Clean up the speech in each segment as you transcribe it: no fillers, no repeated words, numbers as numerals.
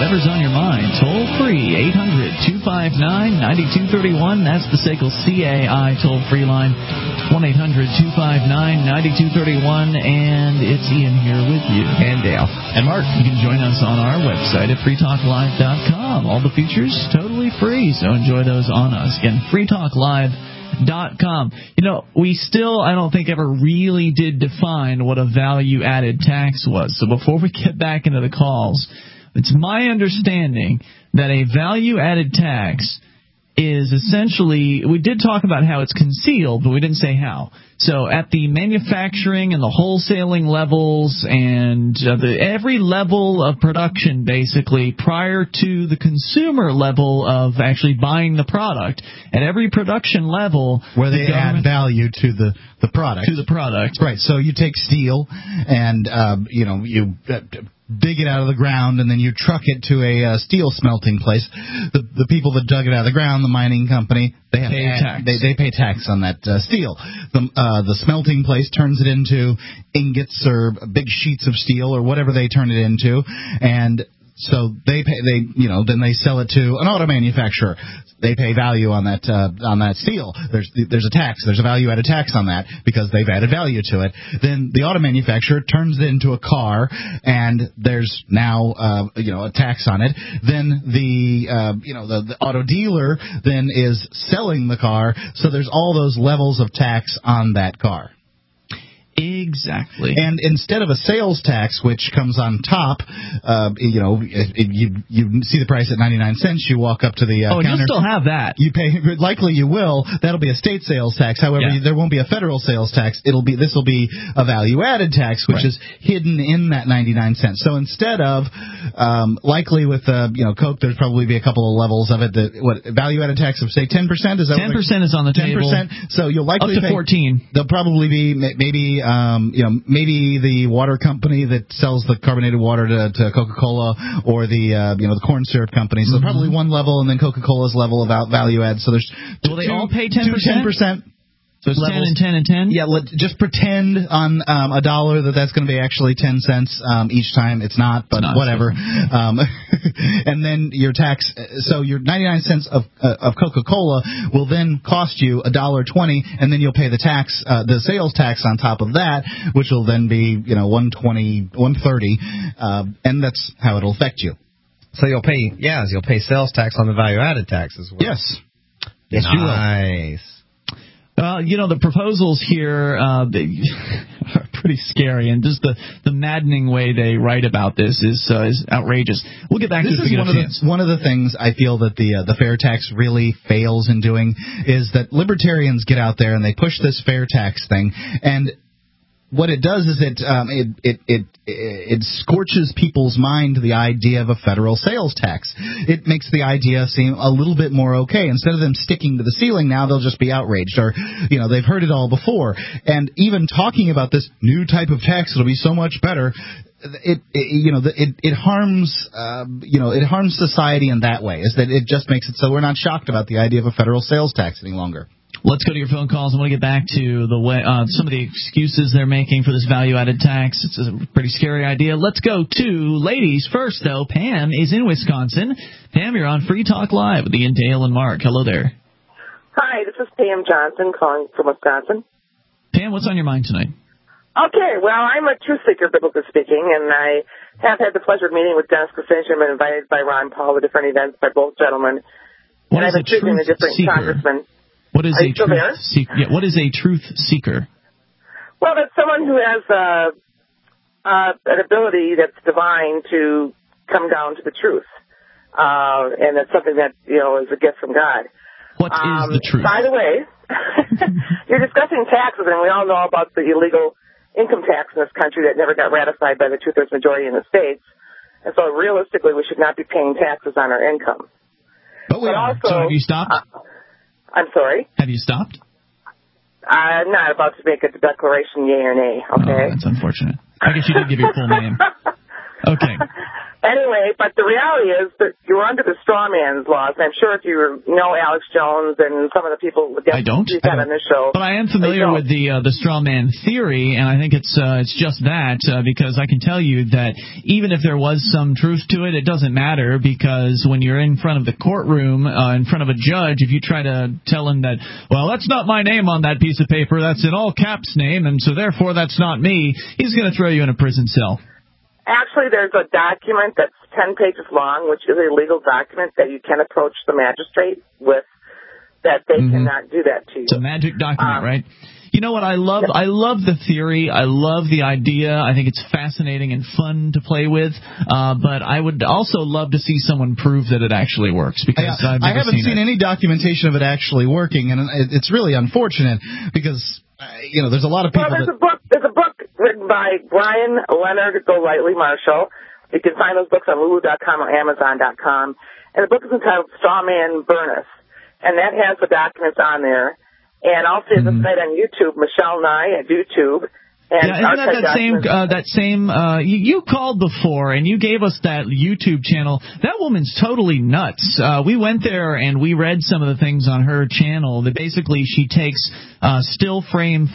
whatever's on your mind. Toll free, 800-259-9231. That's the SACL CAI toll-free line, 1-800-259-9231. And it's Ian here with you. And Dale. And Mark. You can join us on our website at freetalklive.com. All the features totally free, so enjoy those on us. Again, freetalklive.com. You know, we still, I don't think, ever really did define what a value-added tax was. So before we get back into the calls, it's my understanding that a value-added tax is essentially, we did talk about how it's concealed, but we didn't say how. So at the manufacturing and the wholesaling levels and every level of production, basically, prior to the consumer level of actually buying the product, at every production level, where they add value to the product. To the product. Right. So you take steel and, you dig it out of the ground, and then you truck it to a steel smelting place. The people that dug it out of the ground, the mining company, they have they pay tax on that steel. The smelting place turns it into ingots or big sheets of steel or whatever they turn it into, and so then they sell it to an auto manufacturer. They pay value on that steel. There's a tax. There's a value-added tax on that because they've added value to it. Then the auto manufacturer turns it into a car, and there's now a tax on it. Then the auto dealer then is selling the car, so there's all those levels of tax on that car. Exactly. And instead of a sales tax, which comes on top, you see the price at 99 cents, you walk up to the counter. You'll still have that. You pay, likely you will. That'll be a state sales tax. However, there won't be a federal sales tax. This will be a value-added tax, which is hidden in that 99 cents. So instead of, likely with, Coke, there's probably be a couple of levels of it. Value-added tax of, say, 10%? Is that 10% is on the 10%, table. 10%. So you'll likely up to pay 14. There'll probably be maybe the water company that sells the carbonated water to Coca-Cola, or the corn syrup company. So probably one level, and then Coca-Cola's level of value add. So there's will they all pay 10%? 10%. So it's levels. 10 and 10 and 10? Yeah, just pretend on $1 that's going to be actually 10 cents each time. It's not, but whatever. And then your tax, so your 99 cents of Coca-Cola will then cost you $1.20, and then you'll pay the tax, the sales tax on top of that, which will then be $1.20, $1.30, and that's how it'll affect you. So you'll pay sales tax on the value-added tax as well. Yes. Yes, you will. Nice. The proposals here are pretty scary, and just the maddening way they write about this is outrageous. We'll get back to this. This is one of the things I feel that the fair tax really fails in doing, is that libertarians get out there and they push this fair tax thing, and what it does is it scorches people's mind to the idea of a federal sales tax. It makes the idea seem a little bit more okay. Instead of them sticking to the ceiling, now they'll just be outraged, or they've heard it all before. And even talking about this new type of tax that'll be so much better, it harms society in that way. Is that it just makes it so we're not shocked about the idea of a federal sales tax any longer. Let's go to your phone calls. I want to get back to the way some of the excuses they're making for this value-added tax. It's a pretty scary idea. Let's go to ladies first, though. Pam is in Wisconsin. Pam, you're on Free Talk Live with Ian, Dale, and Mark. Hello there. Hi, this is Pam Johnson calling from Wisconsin. Pam, what's on your mind tonight? Okay, well, I'm a truth seeker, biblically speaking, and I have had the pleasure of meeting with Dennis Kucinich. I've been invited by Ron Paul to different events by both gentlemen. What is a truth seeker? What is a truth seeker? Yeah, what is a truth seeker? Well, that's someone who has an ability that's divine to come down to the truth, and that's something that is a gift from God. What is the truth? By the way, you're discussing taxes, and we all know about the illegal income tax in this country that never got ratified by the two-thirds majority in the states, and so realistically, we should not be paying taxes on our income. But also, so have you stopped? I'm sorry? Have you stopped? I'm not about to make a declaration, yay or nay, okay? Oh, that's unfortunate. I guess you did give your full name. Okay. Anyway, but the reality is that you're under the straw man's laws. And I'm sure if you know Alex Jones and some of the people you've got on this show. But I am familiar with the straw man theory, and I think it's just that, because I can tell you that even if there was some truth to it, it doesn't matter, because when you're in front of the courtroom, in front of a judge, if you try to tell him that, well, that's not my name on that piece of paper, that's an all caps name, and so therefore that's not me, he's going to throw you in a prison cell. Actually, there's a document that's 10 pages long, which is a legal document that you can approach the magistrate with, that they cannot do that to you. It's a magic document, right? You know what I love? I love the theory. I love the idea. I think it's fascinating and fun to play with. But I would also love to see someone prove that it actually works, because I haven't seen any documentation of it actually working, and it's really unfortunate because there's a lot of people. Well, there's a book written by Brian Leonard Golightly Marshall. You can find those books on Lulu.com or Amazon.com, and the book is entitled Straw Man Burness, and that has the documents on there. And also there's a site on YouTube, Michelle Nye at YouTube. And isn't that same you called before and you gave us that YouTube channel. That woman's totally nuts. We went there and we read some of the things on her channel that basically she takes still frames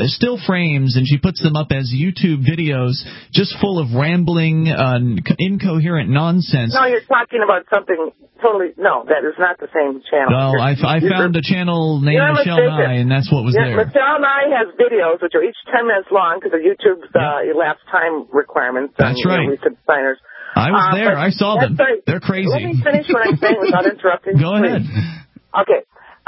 and she puts them up as YouTube videos just full of rambling, incoherent nonsense. No, you're talking about something totally. No, that is not the same channel. No, I found a channel named Michelle Nye, and that's what was there. Michelle Nye has videos which are each 10 minutes long because of YouTube's elapsed time requirements. That's right. Recent signers. I was there. I saw them. Right. They're crazy. Let me finish what I'm saying without interrupting. Go ahead. Okay.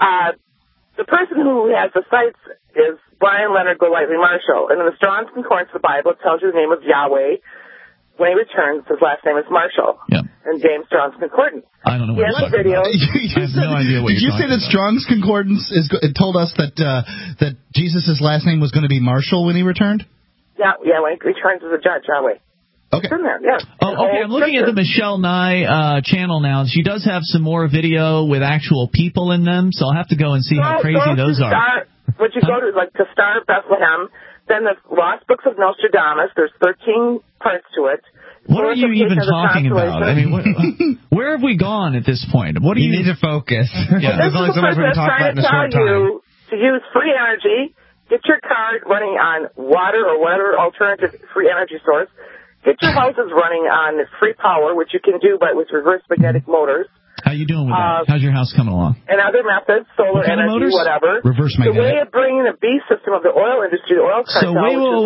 The person who has the sites is Brian Leonard Golightly Marshall. And in the Strong's Concordance of the Bible, it tells you the name of Yahweh. When he returns, his last name is Marshall. Yep. In James Strong's Concordance. I don't know what you're talking about. I have no idea what you're talking about. Did you say that Strong's Concordance told us that Jesus' last name was going to be Marshall when he returned? Yeah, when he returns as a judge, Yahweh. Okay. It's in there, yeah. Oh, okay, I'm looking at the Michelle Nye channel now. She does have some more video with actual people in them, so I'll have to go and see how crazy those are. Would you go to Star of Bethlehem, then the Lost Books of Nostradamus, there's 13 parts to it. What are you even talking about? I mean, where have we gone at this point? What do you need to focus? Yeah. There's only so much we can talk about in a short time. To use free energy, get your car running on water or whatever alternative free energy source. Get your houses running on free power, which you can do with reverse magnetic motors. How you doing with that? How's your house coming along? And other methods, solar energy, motors? whatever. Reverse magnetic. The way of bringing the beast system of the oil industry, the oil cartel,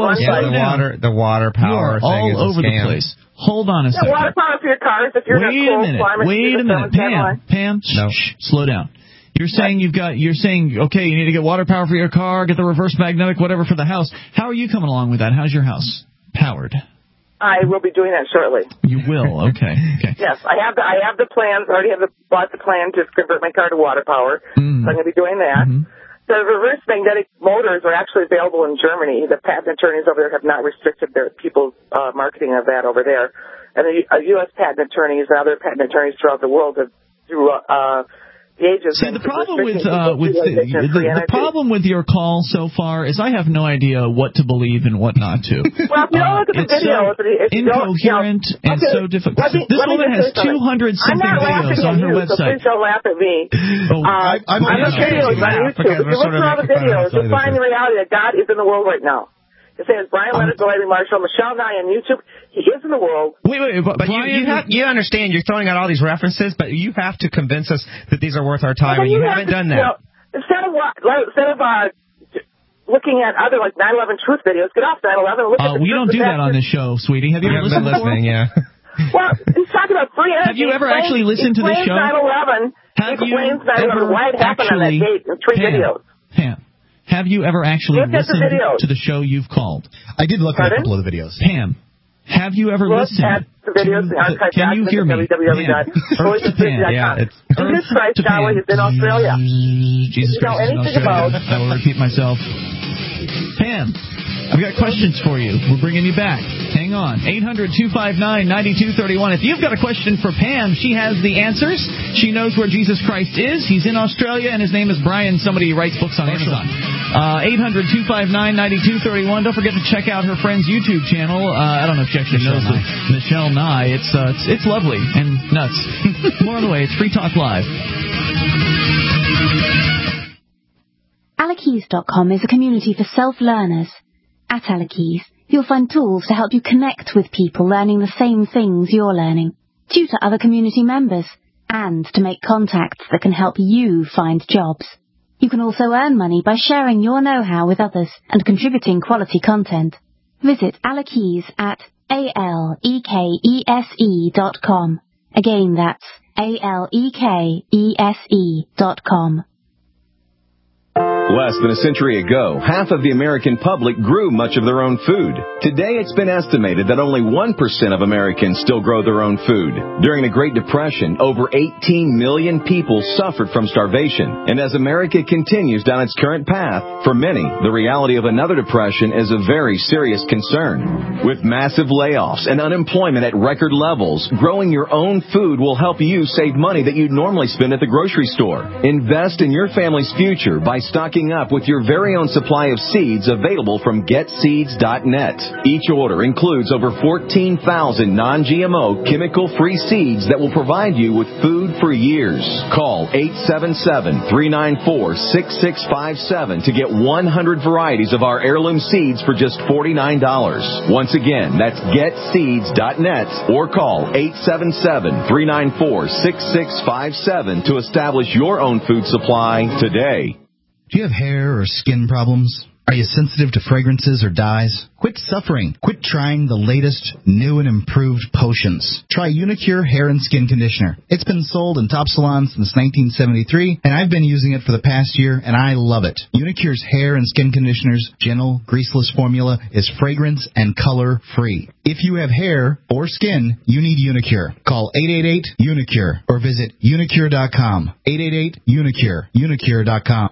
the water power thing all over the place. Hold on a second. Water power for your cars if you're in a cold climate. Wait a minute. Pam, slow down. You're saying okay, you need to get water power for your car, get the reverse magnetic, whatever for the house. How are you coming along with that? How's your house powered? I will be doing that shortly. You will, okay. Yes, I have the plans. I already bought the plan to convert my car to water power. So I'm going to be doing that. The reverse magnetic motors are actually available in Germany. The patent attorneys over there have not restricted their people's marketing of that over there. And the U.S. patent attorneys and other patent attorneys throughout the world have, through the ages. See, the problem the problem with your call so far is I have no idea what to believe and what not to. Well, if you don't look at the video, it's so incoherent and so difficult. This woman has 200-something videos on her website. So please don't laugh at me. I'm on videos on YouTube. If you look through all the videos, you'll find the reality that God is in the world right now. It says Brian Leonard Golightly Marshall, Michelle Nye on YouTube. He is in the world. Wait, but you understand you're throwing out all these references, but you have to convince us that these are worth our time, and you haven't done that. Instead of looking at other 9/11 truth videos, get off 9/11 and look at the we don't do that on this show, sweetie. Have you ever listened before? Yeah. Well, he's talking about free energy. Have you ever actually listened to this show? 9/11. He explains 9/11, why it happened on that date in 3 videos. Pam. Have you ever actually listened to the show you've called? I did look at a couple of the videos. Pam, have you ever listened at the videos, can you hear me? Jesus Christ, Yahweh is in Australia. Jesus Christ is in Australia. I will repeat myself. Pam, I've got questions for you. We're bringing you back. Hang on. 800-259-9231. If you've got a question for Pam, she has the answers. She knows where Jesus Christ is. He's in Australia, and his name is Brian. Somebody who writes books on Amazon. 800-259-9231. Don't forget to check out her friend's YouTube channel. I don't know if she actually knows it. Michelle Nye. It's lovely and nuts. More on the way. It's Free Talk Live. Alakeys.com is a community for self-learners. At Alakeys, you'll find tools to help you connect with people learning the same things you're learning, tutor other community members, and to make contacts that can help you find jobs. You can also earn money by sharing your know-how with others and contributing quality content. Visit Alakeys at ALEKESE.com. Again, that's ALEKESE.com. Less than a century ago, half of the American public grew much of their own food. Today, it's been estimated that only 1% of Americans still grow their own food. During the Great Depression, over 18 million people suffered from starvation. And as America continues down its current path, for many, the reality of another depression is a very serious concern. With massive layoffs and unemployment at record levels, growing your own food will help you save money that you'd normally spend at the grocery store. Invest in your family's future by stocking up with your very own supply of seeds available from GetSeeds.net. Each order includes over 14,000 non-GMO, chemical-free seeds that will provide you with food for years. Call 877-394-6657 to get 100 varieties of our heirloom seeds for just $49. Once again, that's GetSeeds.net or call 877-394-6657 to establish your own food supply today. Do you have hair or skin problems? Are you sensitive to fragrances or dyes? Quit suffering. Quit trying the latest, new and improved potions. Try Unicure Hair and Skin Conditioner. It's been sold in top salons since 1973, and I've been using it for the past year, and I love it. Unicure's Hair and Skin Conditioner's gentle, greaseless formula is fragrance and color-free. If you have hair or skin, you need Unicure. Call 888-UNICURE or visit unicure.com. 888-UNICURE. Unicure.com.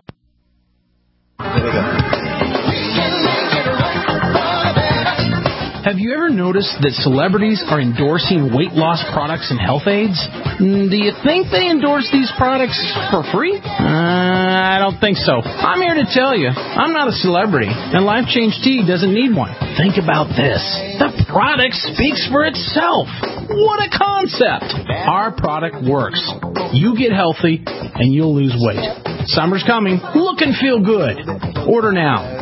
Have you ever noticed that celebrities are endorsing weight loss products and health aids? Do you think they endorse these products for free? I don't think so. I'm here to tell you, I'm not a celebrity, and Life Change Tea doesn't need one. Think about this. The product speaks for itself. What a concept! Our product works. You get healthy, and you'll lose weight. Summer's coming. Look and feel good. Order now.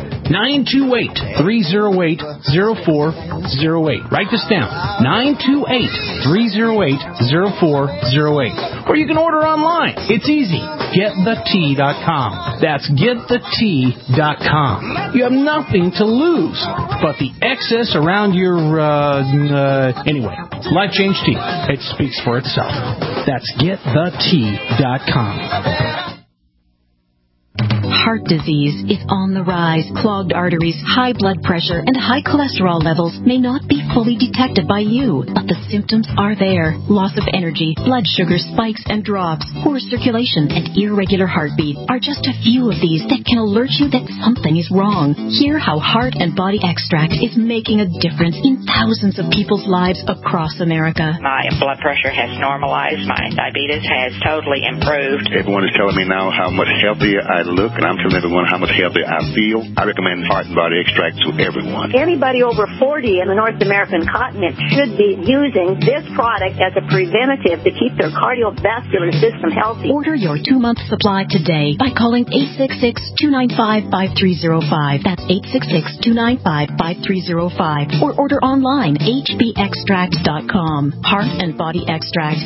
928-308-0408. Write this down. 928-308-0408. Or you can order online. It's easy. GetTheTea.com. That's GetTheTea.com. You have nothing to lose but the excess around your, anyway. Life Change Tea. It speaks for itself. That's GetTheTea.com. Heart disease is on the rise. Clogged arteries, high blood pressure, and high cholesterol levels may not be fully detected by you, but the symptoms are there. Loss of energy, blood sugar spikes and drops, poor circulation, and irregular heartbeat are just a few of these that can alert you that something is wrong. Hear how Heart and Body Extract is making a difference in thousands of people's lives across America. My blood pressure has normalized. My diabetes has totally improved. Everyone is telling me now how much healthier I look, and I'm telling everyone how much healthier I feel. I recommend Heart and Body Extract to everyone. Anybody over 40 in the North American continent should be using this product as a preventative to keep their cardiovascular system healthy. Order your 2-month supply today by calling 866-295-5305. That's 866-295-5305. Or order online, hbextract.com. Heart and Body Extract,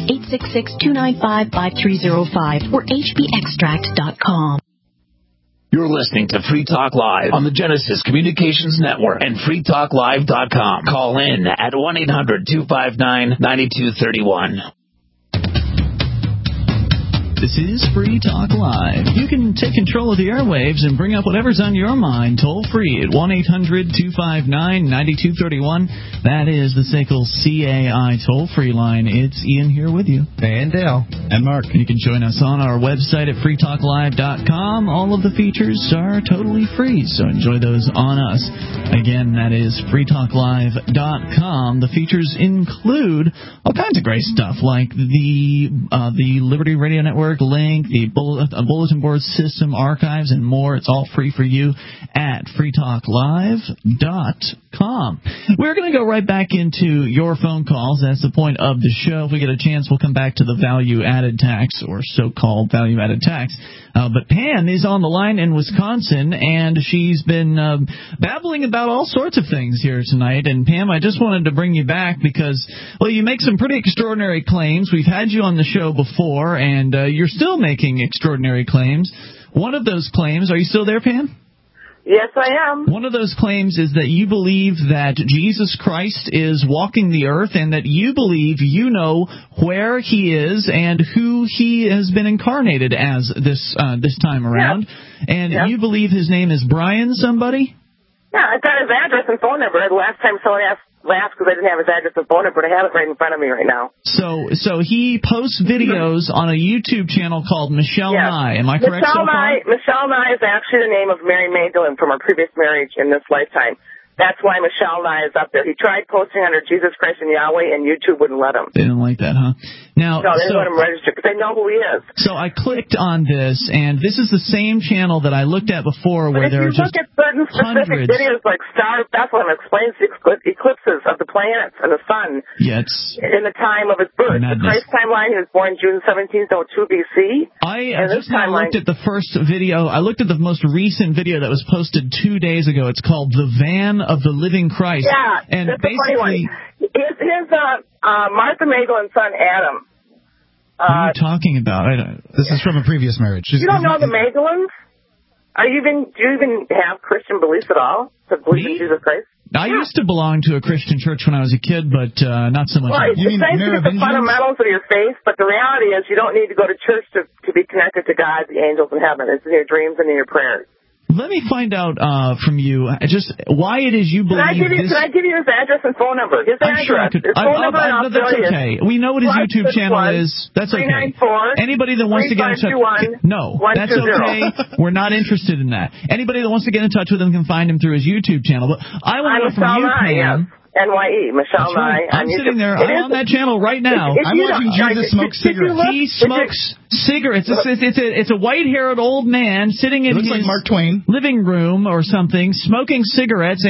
866-295-5305 or hbextract.com. You're listening to Free Talk Live on the Genesis Communications Network and freetalklive.com. Call in at 1-800-259-9231. The This is Free Talk Live. You can take control of the airwaves and bring up whatever's on your mind toll-free at 1-800-259-9231. That is the SACL CAI toll-free line. It's Ian here with you. And Dale. And Mark. You can join us on our website at freetalklive.com. All of the features are totally free, so enjoy those on us. Again, that is freetalklive.com. The features include all kinds of great stuff, like the Liberty Radio Network link, the bulletin board system, archives, and more. It's all free for you at freetalklive.com. We're going to go right back into your phone calls. That's the point of the show. If we get a chance, we'll come back to the value-added tax, or so-called value-added tax. But Pam is on the line in Wisconsin, and she's been babbling about all sorts of things here tonight. And Pam, I just wanted to bring you back because, well, you make some pretty extraordinary claims. We've had you on the show before, and you're still making extraordinary claims. One of those claims, are you still there, Pam? Yes, I am. One of those claims is that you believe that Jesus Christ is walking the earth, and that you believe you know where he is and who he has been incarnated as this time around. Yes. And you believe his name is Brian somebody? Yeah, I've got his address and phone number. The last time someone asked because I didn't have his address and phone number, but I have it right in front of me right now. So he posts videos on a YouTube channel called Michelle Nye. Am I correct so far? Michelle Nye is actually the name of Mary Magdalene from our previous marriage in this lifetime. That's why Michelle Nye is up there. He tried posting under Jesus Christ and Yahweh, and YouTube wouldn't let him. They didn't like that, huh? No, they didn't let him register because they know who he is. So I clicked on this, and this is the same channel that I looked at before, where there are just hundreds. If you look at certain specific videos like Star of Bethlehem explains the eclipses of the planets and the sun in the time of his birth. Madness. The Christ timeline, he was born June 17th, 02 B.C. I just looked at the first video. I looked at the most recent video that was posted 2 days ago. It's called The Van of the Living Christ. Yeah, and that's basically, a funny one. His Martha Magdalene's son, Adam. What are you talking about? This is from a previous marriage. You don't know the Magdalenes? Do you even have Christian beliefs at all? To believe in Jesus Christ? I used to belong to a Christian church when I was a kid, but not so much. Well, it's nice to get the fundamentals of your faith, but the reality is you don't need to go to church to be connected to God, the angels in heaven. It's in your dreams and in your prayers. Let me find out from you just why it is you believe Can I give you his address and phone number? His address. Sure I could. His phone number in Australia. That's okay. We know what his YouTube channel is. That's okay. Anybody that wants to get in touch, that's okay. We're not interested in that. Anybody that wants to get in touch with him can find him through his YouTube channel. But I want to know from you, Pam. NYE, Michelle Nye. I'm sitting there. I'm on that channel right now. I'm watching Jesus smoke cigarettes. He smokes cigarettes. It's a white-haired old man sitting in his like Mark Twain living room or something, smoking cigarettes,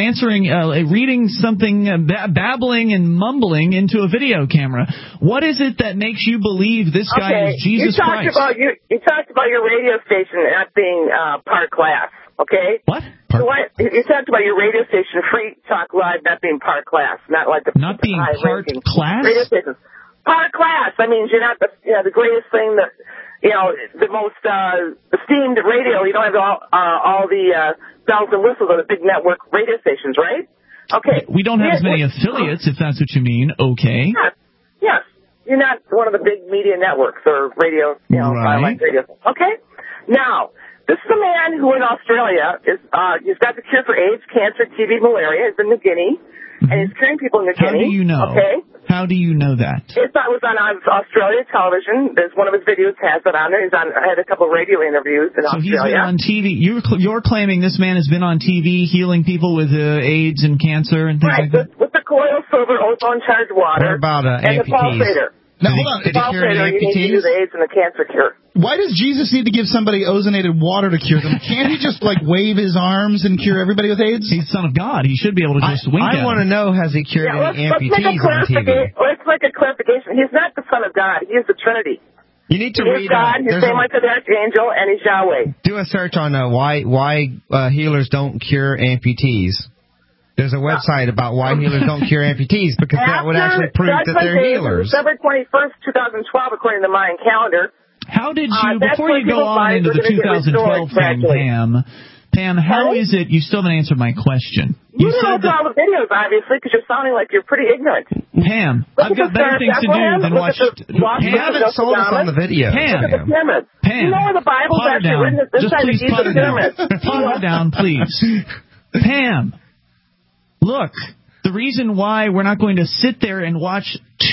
reading something, babbling and mumbling into a video camera. What is it that makes you believe this guy is Jesus Christ? You talked about your radio station not being part class. Okay? What? You talked about your radio station, Free Talk Live, not being part class, not like the not being part class. Radio stations, part class. That means you're not the greatest thing that the most esteemed radio. You don't have all the bells and whistles of the big network radio stations, right? Okay. We don't have as many affiliates, if that's what you mean. Okay. Yes. You're not one of the big media networks or radio, right. Radio. Okay. Now. This is a man who in Australia he's got the cure for AIDS, cancer, TB, malaria. He's in New Guinea, and he's curing people in New Guinea. How do you know? Okay. How do you know that? It was on Australia television. There's one of his videos has it on there. I had a couple of radio interviews in Australia. So he's been on TV. You're claiming this man has been on TV healing people with AIDS and cancer and things like that? With the colloidal silver, ozone charged water. What about and the pulsator. Now, hold on. The pulsator, you need to do the AIDS and the cancer cure. Why does Jesus need to give somebody ozonated water to cure them? Can't he just, wave his arms and cure everybody with AIDS? He's the Son of God. He should be able to just wink at I want to know, has he cured any amputees on TV? Let's make a clarification. He's not the Son of God. He is the Trinity. You need to read God, he's same like the Archangel, and he's Yahweh. Do a search on why healers don't cure amputees. There's a website about why healers don't cure amputees, because that would actually prove that they're healers. December 21st, 2012, according to the Mayan calendar. How did you, before you go on into the 2012 thing, Pam, how is it you still haven't answered my question? You don't look at all the videos, obviously, because you're sounding like you're pretty ignorant. Pam, I've got better things to do than watch. You haven't sold us on the video. Pam, look at the pyramids. Pam, You know where the Bible's pot her actually down. written at this Just side of please the pot her down. pyramids. Pot her down, please. Pam, look. The reason why we're not going to sit there and watch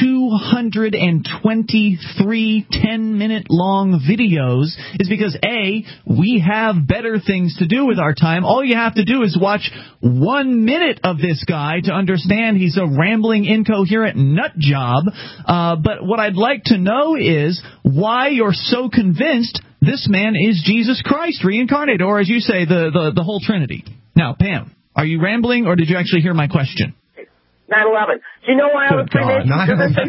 223 10-minute-long videos is because, A, we have better things to do with our time. All you have to do is watch 1 minute of this guy to understand he's a rambling, incoherent nut job. But what I'd like to know is why you're so convinced this man is Jesus Christ reincarnated, or as you say, the whole Trinity. Now, Pam, are you rambling, or did you actually hear my question? 9/11. Do you know why all the Freemasons do this thing?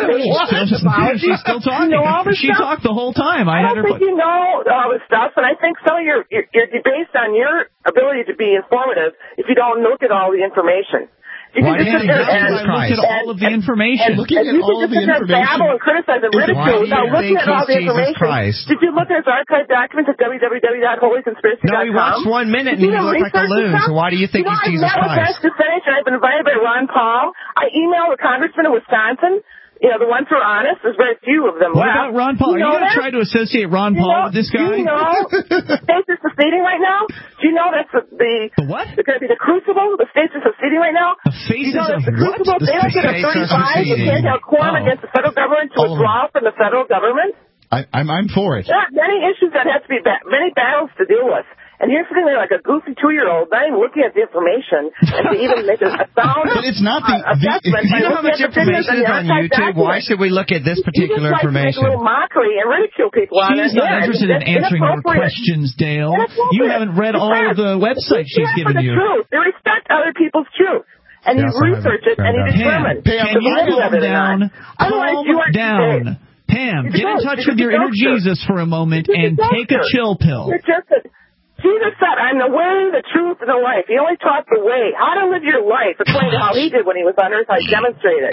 She's still talking. You know all this she stuff? talked the whole time. I don't think you know all this stuff, and I think some of you're based on your ability to be informative if you don't look at all the information. You Why can just sit there and look at all of the information? Looking at all of the information. Babble and criticize and ridicule without looking at all the information. Did you look at his archive documents at www.holyconspiracy.com? No, he watched 1 minute and he looked like a loon, so why do you think he's Jesus Christ? I've been invited by Ron Paul. I emailed a congressman in Wisconsin. You know, the ones who are honest, there's very few of them left. What about Ron Paul? Are you going to try to associate Ron Paul with this guy? Do you know the states are seceding right now? Do you know that's the what? It's going to be the crucible? The states are seceding right now? The faces of what? They don't get a 35. They can't have quorum against the federal government to withdraw from the federal government. I'm for it. There are many issues that have to be many battles to deal with. And you're sitting there like a goofy 2-year-old, not even looking at the information and to even make a sound But it's not assessment. You know how much information is on YouTube? Why should we look at this particular information? You just like to make a little mockery and ridicule people on it. She's not interested in answering more questions, Dale. You haven't read all of the websites she's given you. Truth. They respect other people's truth. And you research it and you determine. Can you calm down? Calm down. Pam, get in touch with your inner Jesus for a moment and take a chill pill. Jesus said, I'm the way, the truth, and the life. He only taught the way, how to live your life, according to how he did when he was on earth, how he demonstrated.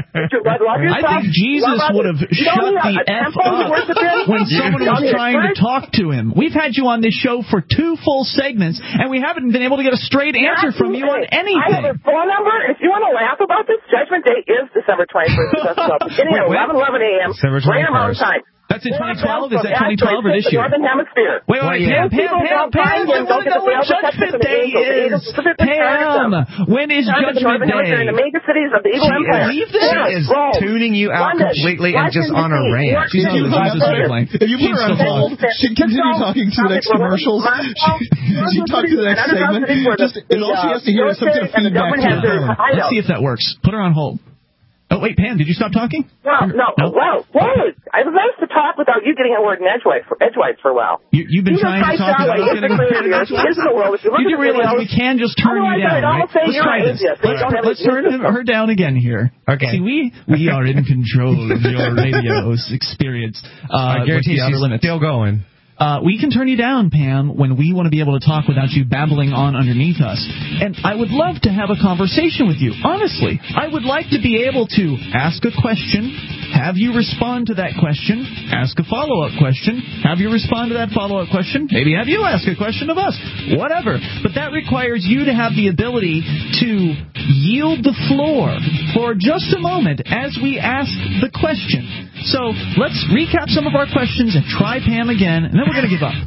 I think Jesus would have shut the F up when someone was trying to talk to him. We've had you on this show for 2 full segments, and we haven't been able to get a straight answer from you on anything. I have a phone number. If you want to laugh about this, Judgment Day is December 21st, beginning at 11 a.m. Greater Mountain Time. That's in 2012? Is that 2012 or this year? Northern Hemisphere. Wait, Pam, I want to know when Judgment Day is. Pam, when is Judgment Day? In the major cities of the Eagle Empire. She is tuning you out completely and just on a rant. She's on the Jesus wavelength. If you put her on hold, she continues talking to the next commercials. She talks to the next segment. And all she has to hear is some kind of feedback to her phone. Let's see if that works. Put her on hold. Oh, wait, Pam, did you stop talking? No. Whoa. I was nice to talk without you getting a word in edgewise for a while. You've been trying to talk without getting a word in edgewise? You do realize we can just turn you down, right? Let's try this. Let's turn her down again here. Okay. See, we are in control of your radio's experience. I guarantee she's still going. We can turn you down, Pam, when we want to be able to talk without you babbling on underneath us. And I would love to have a conversation with you. Honestly, I would like to be able to ask a question, have you respond to that question, ask a follow-up question, have you respond to that follow-up question, maybe have you ask a question of us, whatever. But that requires you to have the ability to yield the floor for just a moment as we ask the question. So let's recap some of our questions and try Pam again, and then we're going to give up.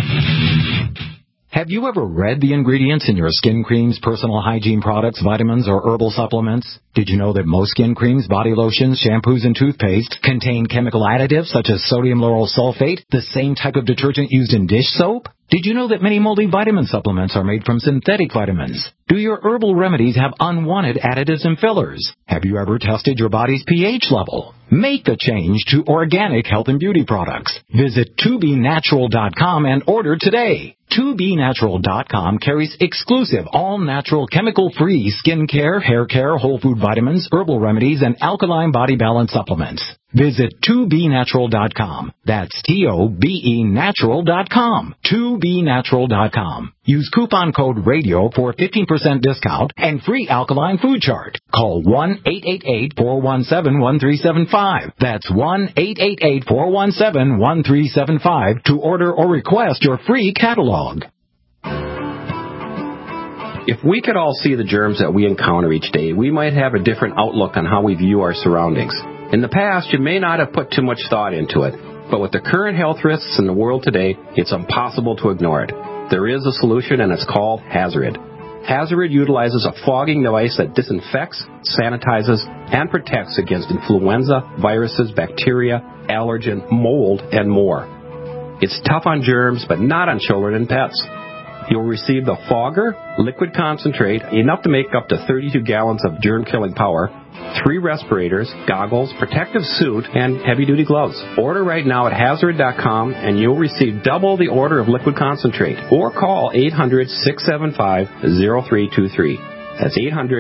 Have you ever read the ingredients in your skin creams, personal hygiene products, vitamins, or herbal supplements? Did you know that most skin creams, body lotions, shampoos, and toothpaste contain chemical additives such as sodium lauryl sulfate, the same type of detergent used in dish soap? Did you know that many multivitamin supplements are made from synthetic vitamins? Do your herbal remedies have unwanted additives and fillers? Have you ever tested your body's pH level? Make the change to organic health and beauty products. Visit 2BNatural.com and order today. 2BNatural.com carries exclusive, all-natural, chemical-free skincare, hair care, whole food vitamins, herbal remedies, and alkaline body balance supplements. Visit 2BNatural.com. That's TOBENatural.com. 2BNatural.com. Use coupon code RADIO for 15% discount and free alkaline food chart. Call 1-888-417-1375. That's 1-888-417-1375 to order or request your free catalog. If we could all see the germs that we encounter each day, we might have a different outlook on how we view our surroundings. In the past, you may not have put too much thought into it, but with the current health risks in the world today, it's impossible to ignore it. There is a solution, and it's called Hazarid. Hazarid utilizes a fogging device that disinfects, sanitizes, and protects against influenza, viruses, bacteria, allergen, mold, and more. It's tough on germs, but not on children and pets. You'll receive the fogger, liquid concentrate, enough to make up to 32 gallons of germ-killing power, 3 respirators, goggles, protective suit, and heavy-duty gloves. Order right now at Hazarid.com, and you'll receive double the order of liquid concentrate. Or call 800-675-0323. That's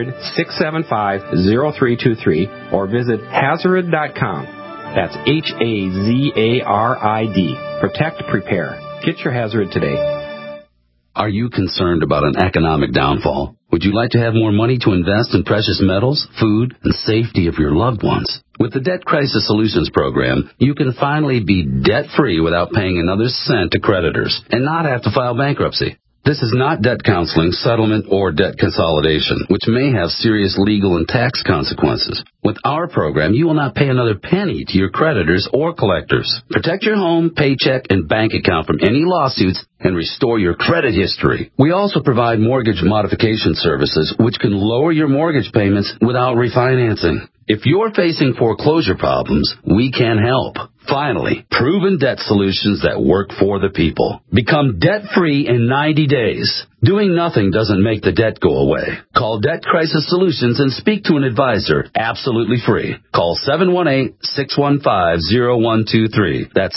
800-675-0323. Or visit Hazarid.com. That's Hazarid. Protect, prepare. Get your Hazarid today. Are you concerned about an economic downfall? Would you like to have more money to invest in precious metals, food, and safety of your loved ones? With the Debt Crisis Solutions Program, you can finally be debt-free without paying another cent to creditors and not have to file bankruptcy. This is not debt counseling, settlement, or debt consolidation, which may have serious legal and tax consequences. With our program, you will not pay another penny to your creditors or collectors. Protect your home, paycheck, and bank account from any lawsuits and restore your credit history. We also provide mortgage modification services, which can lower your mortgage payments without refinancing. If you're facing foreclosure problems, we can help. Finally, proven debt solutions that work for the people. Become debt-free in 90 days. Doing nothing doesn't make the debt go away. Call Debt Crisis Solutions and speak to an advisor absolutely free. Call 718-615-0123. That's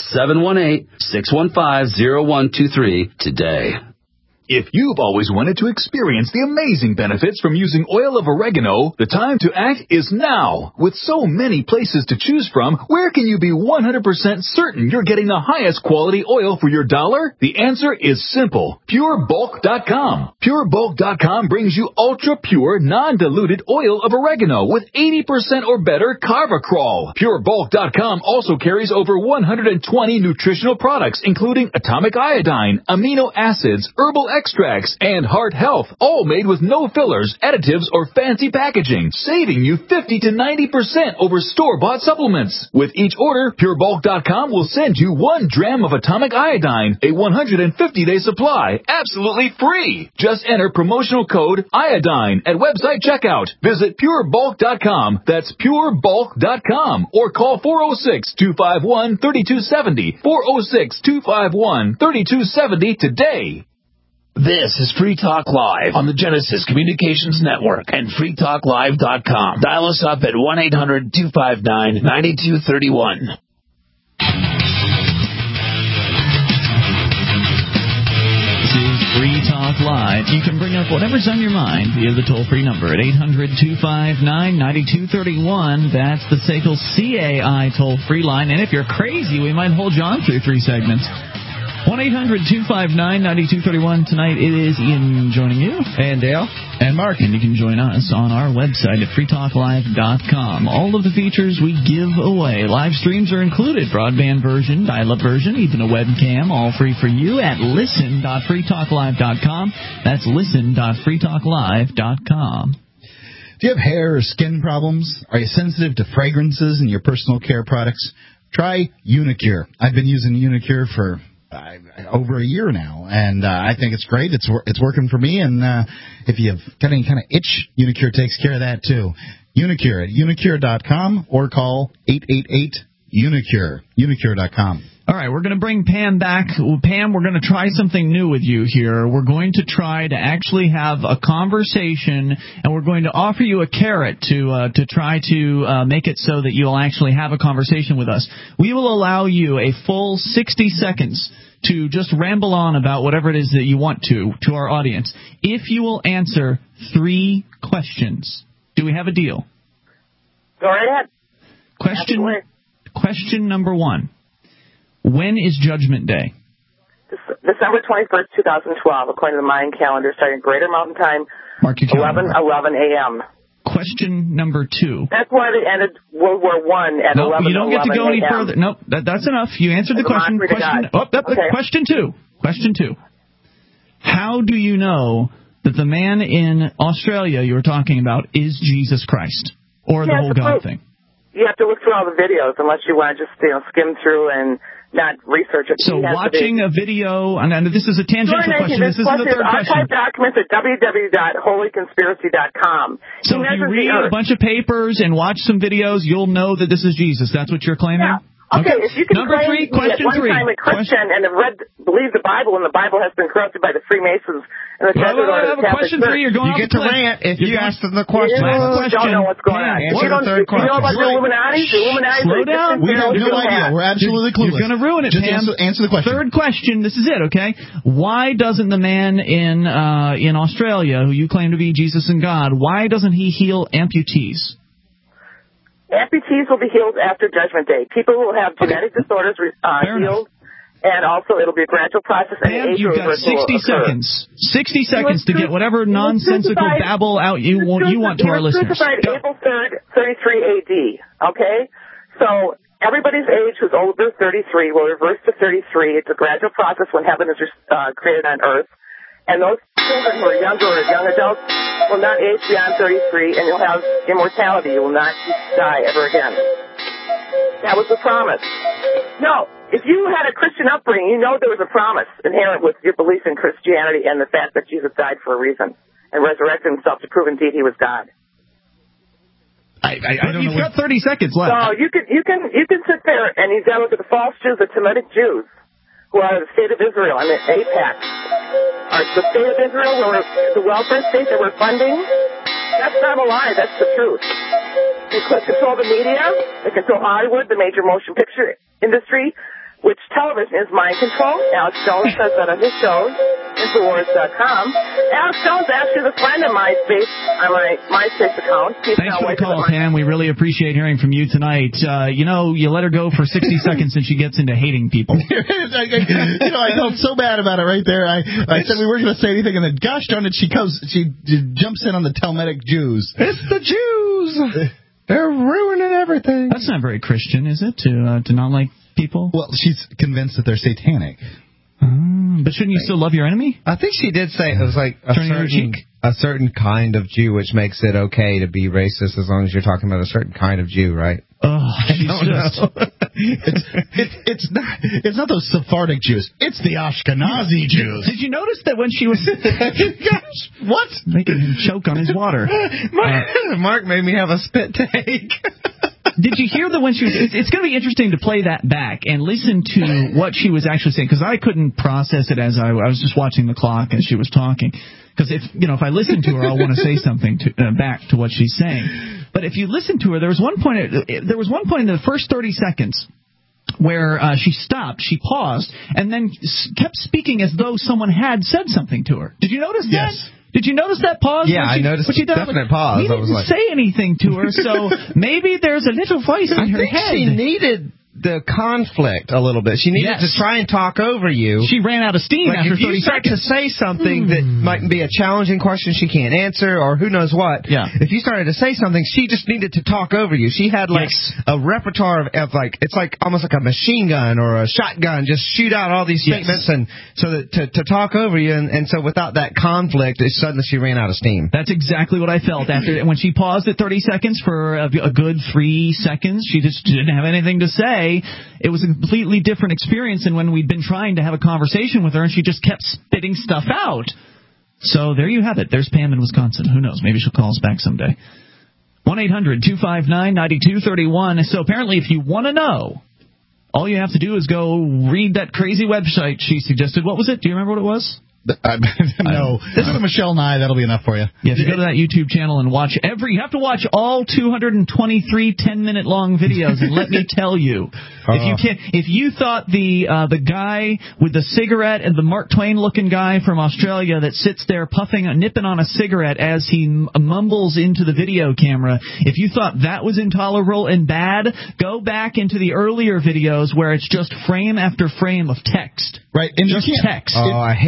718-615-0123 today. If you've always wanted to experience the amazing benefits from using oil of oregano, the time to act is now. With so many places to choose from, where can you be 100% certain you're getting the highest quality oil for your dollar? The answer is simple. PureBulk.com. PureBulk.com brings you ultra-pure, non-diluted oil of oregano with 80% or better Carvacrol. PureBulk.com also carries over 120 nutritional products, including atomic iodine, amino acids, herbal extracts, and heart health, all made with no fillers, additives, or fancy packaging, saving you 50 to 90% over store-bought supplements. With each order, PureBulk.com will send you 1 dram of atomic iodine, a 150-day supply, absolutely free. Just enter promotional code iodine at website checkout. Visit PureBulk.com, that's PureBulk.com, or call 406-251-3270, 406-251-3270 today. This is Free Talk Live on the Genesis Communications Network and freetalklive.com. Dial us up at 1-800-259-9231. This is Free Talk Live. You can bring up whatever's on your mind via the toll-free number at 800-259-9231. That's the SACL CAI toll-free line. And if you're crazy, we might hold you on through 3 segments. 1-800-259-9231. Tonight it is Ian joining you. And Dale. And Mark. And you can join us on our website at freetalklive.com. All of the features we give away. Live streams are included. Broadband version, dial-up version, even a webcam, all free for you at listen.freetalklive.com. That's listen.freetalklive.com. Do you have hair or skin problems? Are you sensitive to fragrances in your personal care products? Try Unicure. I've been using Unicure for over a year now, and I think it's great. It's working for me, and if you've got any kind of itch, Unicure takes care of that too. Unicure at unicure.com or call 888-UNICURE, unicure.com. All right, we're going to bring Pam back. Pam, we're going to try something new with you here. We're going to try to actually have a conversation, and we're going to offer you a carrot to try to make it so that you'll actually have a conversation with us. We will allow you a full 60 seconds to just ramble on about whatever it is that you want to our audience, if you will answer 3 questions. Do we have a deal? Go right ahead. Question number 1. When is Judgment Day? December 21st, 2012, according to the Mayan calendar, starting Greater Mountain Time, 11 a.m. Question number 2. That's why they ended World War I at 11 a.m. You don't get to go any further. Nope, that's enough. You answered the question. Question 2. Question 2. How do you know that the man in Australia you were talking about is Jesus Christ, or the whole God thing? You have to look through all the videos unless you want to just skim through and not research it. So watching a video, and this is a tangential question. This is the third question. Archive documents at www.holyconspiracy.com. So if you read a bunch of papers and watch some videos, you'll know that this is Jesus. That's what you're claiming? Yeah. Okay, if you can Number claim three, to be at one time a Christian and have believed the Bible, and the Bible has been corrupted by the Freemasons and the Jesuit order. I have a question for you. You're going you get to rant if you ask them the question. You don't know what's going on. Answer the third question. You know about the Illuminati? The Illuminati. Slow down. We have no idea. We're absolutely clueless. You're going to ruin it, Just Pam. answer the question. Third question. This is it, okay? Why doesn't the man in Australia, who you claim to be Jesus and God, why doesn't he heal amputees? Amputees will be healed after Judgment Day. People who have genetic disorders healed, and also it'll be a gradual process. And you've got 60 seconds. 60 seconds to get whatever nonsensical babble out you want to our listeners. He was crucified April 3rd, 33 A.D., okay? So everybody's age who's over 33 will reverse to 33. It's a gradual process when heaven is created on earth. And those children who are younger or young adults will not age beyond 33, and you'll have immortality. You will not die ever again. That was the promise. No, if you had a Christian upbringing, you know there was a promise inherent with your belief in Christianity and the fact that Jesus died for a reason and resurrected himself to prove indeed he was God. I don't know. You've got 30 seconds left. So you can sit there and you got to look at the false Jews, the Semitic Jews, who are the state of Israel and the AIPAC. The state of Israel, the welfare state that we're funding, that's not a lie, that's the truth. They control the media, they control Hollywood, the major motion picture industry, which television is mind control. Alex Jones says that on his shows, Infowars.com. Alex Jones actually is a friend of MySpace on my MySpace account. Thanks for the call, Pam. We really appreciate hearing from you tonight. You let her go for 60 seconds and she gets into hating people. I felt so bad about it right there. I said we weren't going to say anything, and then, gosh darn it, she jumps in on the Talmudic Jews. It's the Jews. They're ruining everything. That's not very Christian, is it, to not like people? Well, she's convinced that they're satanic. But shouldn't you still love your enemy? I think she did say it was like a certain kind of Jew, which makes it okay to be racist as long as you're talking about a certain kind of Jew, right? Oh, it's not those Sephardic Jews. It's the Ashkenazi Jews. Did you notice that when she was... Gosh, what? Making him choke on his water. Mark made me have a spit take. Did you hear that when she was... It's going to be interesting to play that back and listen to what she was actually saying, because I couldn't process it as I was just watching the clock as she was talking. Because if I listen to her, I'll want to say something back to what she's saying. But if you listen to her, there was one point in the first 30 seconds where she stopped, she paused, and then kept speaking as though someone had said something to her. Did you notice that? Yes. Did you notice that pause? Yeah, I noticed a definite pause. We didn't say anything to her, so maybe there's a little voice in her head. She needed the conflict a little bit. She needed to try and talk over you. She ran out of steam after 30 seconds. If you start to say something that might be a challenging question she can't answer, or who knows what, if you started to say something, she just needed to talk over you. She had a repertoire of it's like almost like a machine gun or a shotgun, just shoot out all these statements and so that to talk over you. And so without that conflict, suddenly she ran out of steam. That's exactly what I felt after when she paused at 30 seconds for a good 3 seconds. She just didn't have anything to say. It was a completely different experience than when we'd been trying to have a conversation with her, and she just kept spitting stuff out. So there you have it. There's Pam in Wisconsin. Who knows? Maybe she'll call us back someday. 1-800-259-9231. So apparently if you want to know, all you have to do is go read that crazy website she suggested. What was it? Do you remember what it was? No. This is Michelle Nye. That'll be enough for you. Yeah, if you go to that YouTube channel and watch you have to watch all 223 10-minute long videos, and let me tell you, if you thought the guy with the cigarette and the Mark Twain looking guy from Australia that sits there nipping on a cigarette as he mumbles into the video camera, if you thought that was intolerable and bad, go back into the earlier videos where it's just frame after frame of text. Right, and just text. Oh, I hate YouTube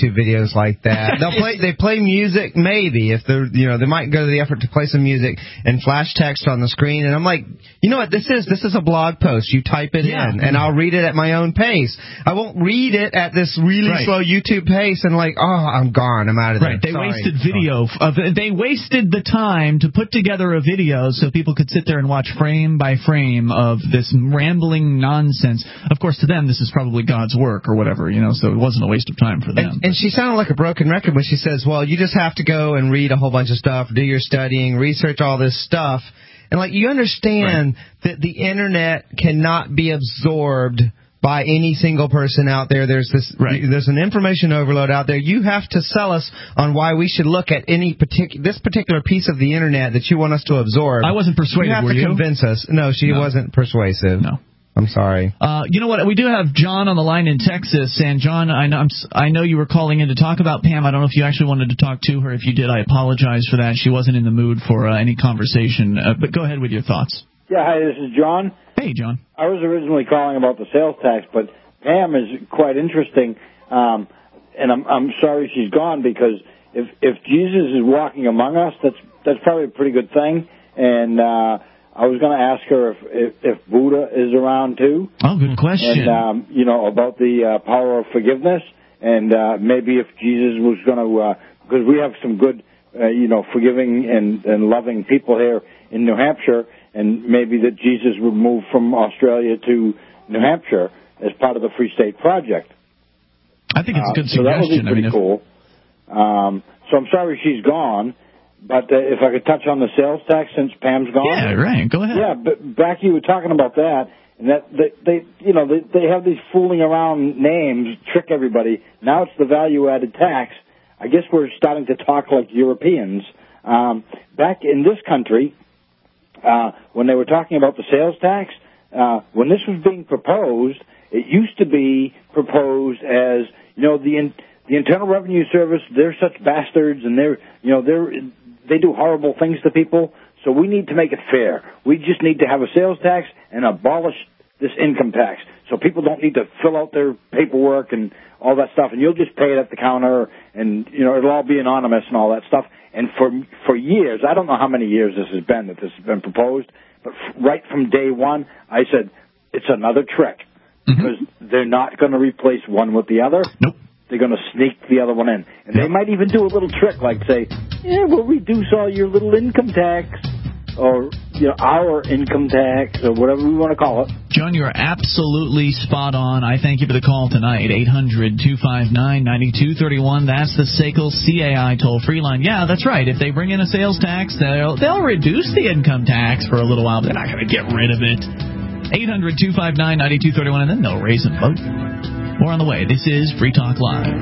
YouTube videos like that. They play music, maybe, if they're, they might go to the effort to play some music and flash text on the screen. And I'm like, you know what this is? This is a blog post. You type it in, and I'll read it at my own pace. I won't read it at this really slow YouTube pace and I'm gone. I'm out of there. Right. They wasted video. They wasted the time to put together a video so people could sit there and watch frame by frame of this rambling nonsense. Of course, to them, this is probably God's work or whatever, so it wasn't a waste of time for them. And she sounded like a broken record when she says, well, you just have to go and read a whole bunch of stuff, do your studying, research all this stuff. And, you understand that the Internet cannot be absorbed by any single person out there. There's an information overload out there. You have to sell us on why we should look at this particular piece of the Internet that you want us to absorb. I wasn't persuaded, were you? You have to convince us. No, she wasn't persuasive. No. I'm sorry. You know what? We do have John on the line in Texas, and John, I know you were calling in to talk about Pam. I don't know if you actually wanted to talk to her. If you did, I apologize for that. She wasn't in the mood for any conversation. But go ahead with your thoughts. Yeah, hi, this is John. Hey, John. I was originally calling about the sales tax, but Pam is quite interesting, and I'm sorry she's gone, because if Jesus is walking among us, that's probably a pretty good thing. And I was going to ask her if Buddha is around too. Oh, good question. And about the power of forgiveness, and maybe if Jesus was going to, because we have some good, forgiving and loving people here in New Hampshire. And maybe that Jesus would move from Australia to New Hampshire as part of the Free State Project. I think it's a good suggestion. So that would be pretty cool. So I'm sorry she's gone, but if I could touch on the sales tax since Pam's gone. Yeah, right. Go ahead. Yeah, but back you were talking about that, and that they have these fooling around names, trick everybody. Now it's the value-added tax. I guess we're starting to talk like Europeans. Back in this country, when they were talking about the sales tax, when this was being proposed, it used to be proposed as, the Internal Revenue Service, they're such bastards, and they do horrible things to people, so we need to make it fair. We just need to have a sales tax and abolish this income tax, so people don't need to fill out their paperwork and all that stuff, and you'll just pay it at the counter, and, it'll all be anonymous and all that stuff. And for years, I don't know how many years this has been proposed, but right from day one, I said, it's another trick, because they're not going to replace one with the other. Nope. They're going to sneak the other one in. And they might even do a little trick, like say, we'll reduce all your little income tax, or our income tax, or whatever we want to call it. John, you're absolutely spot on. I thank you for the call tonight. 800-259-9231. That's the SACL CAI toll-free line. Yeah, that's right. If they bring in a sales tax, they'll reduce the income tax for a little while, but they're not going to get rid of it. 800-259-9231, and then they'll raise and vote. More on the way. This is Free Talk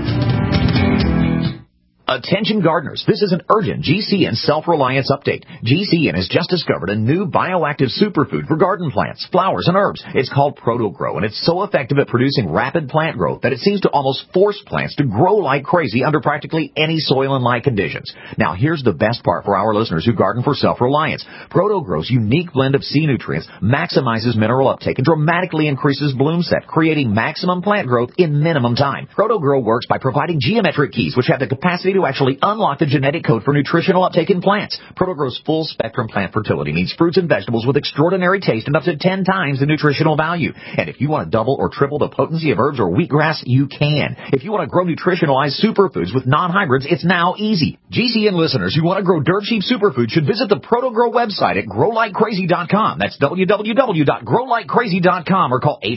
Live. Attention gardeners, this is an urgent GCN self-reliance update. GCN has just discovered a new bioactive superfood for garden plants, flowers, and herbs. It's called ProtoGrow, and it's so effective at producing rapid plant growth that it seems to almost force plants to grow like crazy under practically any soil and light conditions. Now, here's the best part for our listeners who garden for self-reliance. ProtoGrow's unique blend of sea nutrients maximizes mineral uptake and dramatically increases bloom set, creating maximum plant growth in minimum time. ProtoGrow works by providing geometric keys, which have the capacity to actually unlock the genetic code for nutritional uptake in plants. ProtoGrow's full-spectrum plant fertility means fruits and vegetables with extraordinary taste and up to 10 times the nutritional value. And if you want to double or triple the potency of herbs or wheatgrass, you can. If you want to grow nutritionalized superfoods with non-hybrids, it's now easy. GCN listeners who want to grow dirt-cheap superfoods should visit the ProtoGrow website at growlikecrazy.com. That's www.growlikecrazy.com, or call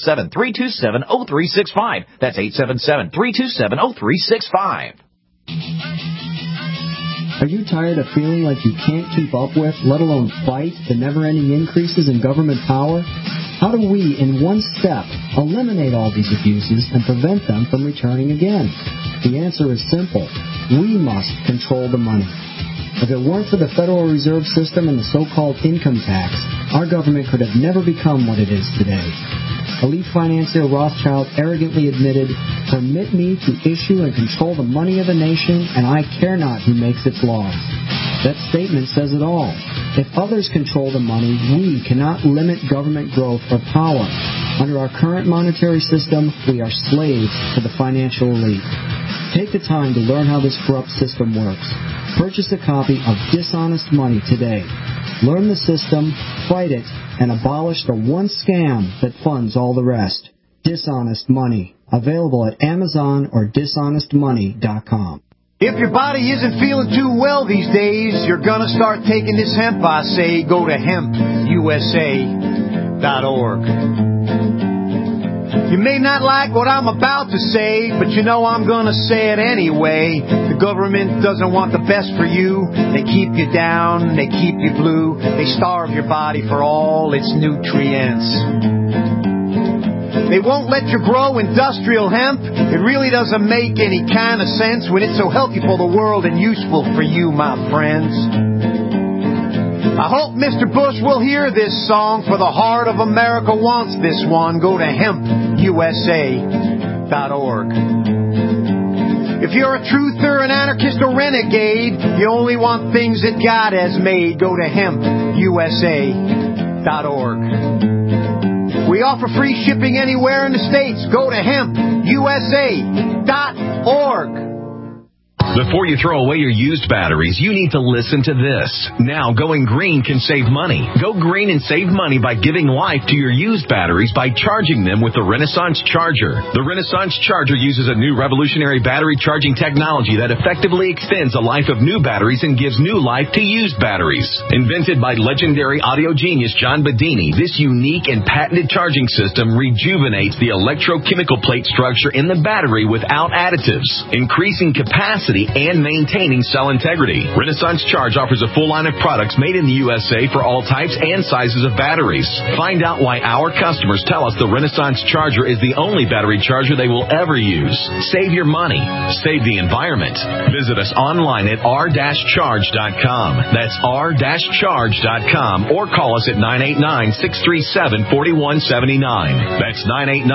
877-327-0365. That's 877-327-0365. Are you tired of feeling like you can't keep up with, let alone fight, the never-ending increases in government power? How do we, in one step, eliminate all these abuses and prevent them from returning again? The answer is simple. We must control the money. If it weren't for the Federal Reserve System and the so-called income tax, our government could have never become what it is today. Elite financier Rothschild arrogantly admitted, "Permit me to issue and control the money of the nation, and I care not who makes its laws." That statement says it all. If others control the money, we cannot limit government growth or power. Under our current monetary system, we are slaves to the financial elite. Take the time to learn how this corrupt system works. Purchase a copy of Dishonest Money today. Learn the system, fight it, and abolish the one scam that funds all the rest. Dishonest Money. Available at Amazon or dishonestmoney.com. If your body isn't feeling too well these days, you're gonna start taking this hemp, I say. Go to hempusa.org. You may not like what I'm about to say, but you know I'm gonna say it anyway. The government doesn't want the best for you. They keep you down, they keep you blue. They starve your body for all its nutrients. They won't let you grow industrial hemp. It really doesn't make any kind of sense when it's so healthy for the world and useful for you, my friends. I hope Mr. Bush will hear this song, for the heart of America wants this one. Go to hempusa.org. If you're a truther, an anarchist, or renegade, you only want things that God has made. Go to hempusa.org. We offer free shipping anywhere in the States. Go to hempusa.org. Before you throw away your used batteries, you need to listen to this. Now, going green can save money. Go green and save money by giving life to your used batteries by charging them with the Renaissance Charger. The Renaissance Charger uses a new revolutionary battery charging technology that effectively extends the life of new batteries and gives new life to used batteries. Invented by legendary audio genius John Bedini, this unique and patented charging system rejuvenates the electrochemical plate structure in the battery without additives, increasing capacity and maintaining cell integrity. Renaissance Charge offers a full line of products made in the USA for all types and sizes of batteries. Find out why our customers tell us the Renaissance Charger is the only battery charger they will ever use. Save your money. Save the environment. Visit us online at r-charge.com. That's r-charge.com, or call us at 989-637-4179. That's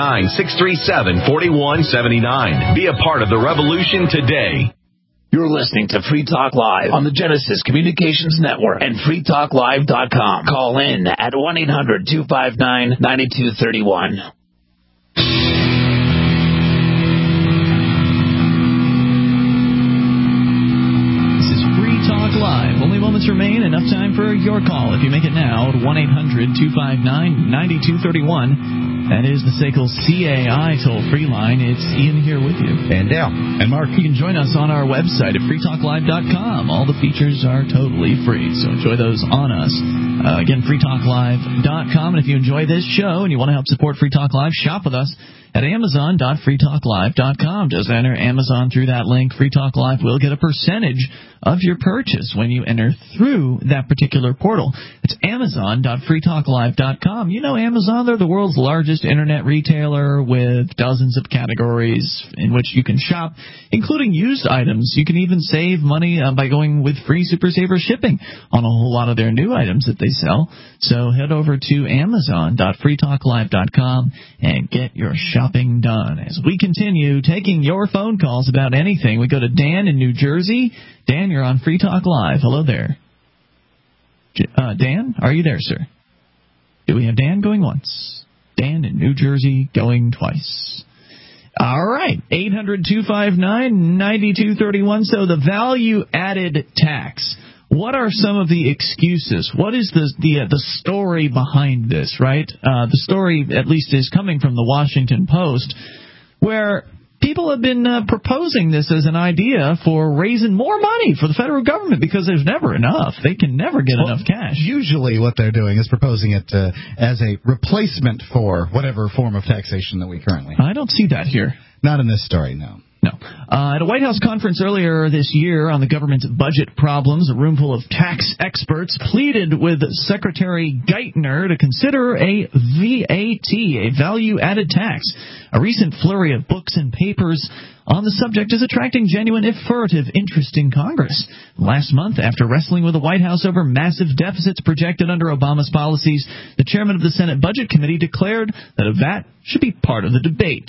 989-637-4179. Be a part of the revolution today. You're listening to Free Talk Live on the Genesis Communications Network and freetalklive.com. Call in at 1-800-259-9231. Live. Only moments remain. Enough time for your call. If you make it now, 1-800-259-9231. That is the SACL CAI toll-free line. It's Ian here with you. And Dale. And Mark. You can join us on our website at freetalklive.com. All the features are totally free, so enjoy those on us. Again, freetalklive.com. And if you enjoy this show and you want to help support Free Talk Live, shop with us at amazon.freetalklive.com. Just enter Amazon through that link. Free Talk Live will get a percentage of your purchase when you enter through that particular portal. It's amazon.freetalklive.com. You know Amazon, they're the world's largest internet retailer with dozens of categories in which you can shop, including used items. You can even save money by going with free Super Saver shipping on a whole lot of their new items that they sell. So head over to amazon.freetalklive.com and get your shopping done. As we continue taking your phone calls about anything, we go to Dan in New Jersey. Dan, you're on Free Talk Live. Hello there. Dan, are you there, sir? Do we have Dan going once? Dan in New Jersey going twice. All right, 800-259-9231. So the value-added tax. What are some of the excuses? What is the story behind this, right? The story, at least, is coming from the Washington Post, where people have been proposing this as an idea for raising more money for the federal government because there's never enough. They can never get enough cash. Usually what they're doing is proposing it as a replacement for whatever form of taxation that we currently have. I don't see that here. Not in this story, no. No. At a White House conference earlier this year on the government's budget problems, a room full of tax experts pleaded with Secretary Geithner to consider a VAT, a value-added tax. A recent flurry of books and papers on the subject is attracting genuine, if furtive, interest in Congress. Last month, after wrestling with the White House over massive deficits projected under Obama's policies, the chairman of the Senate Budget Committee declared that a VAT should be part of the debate.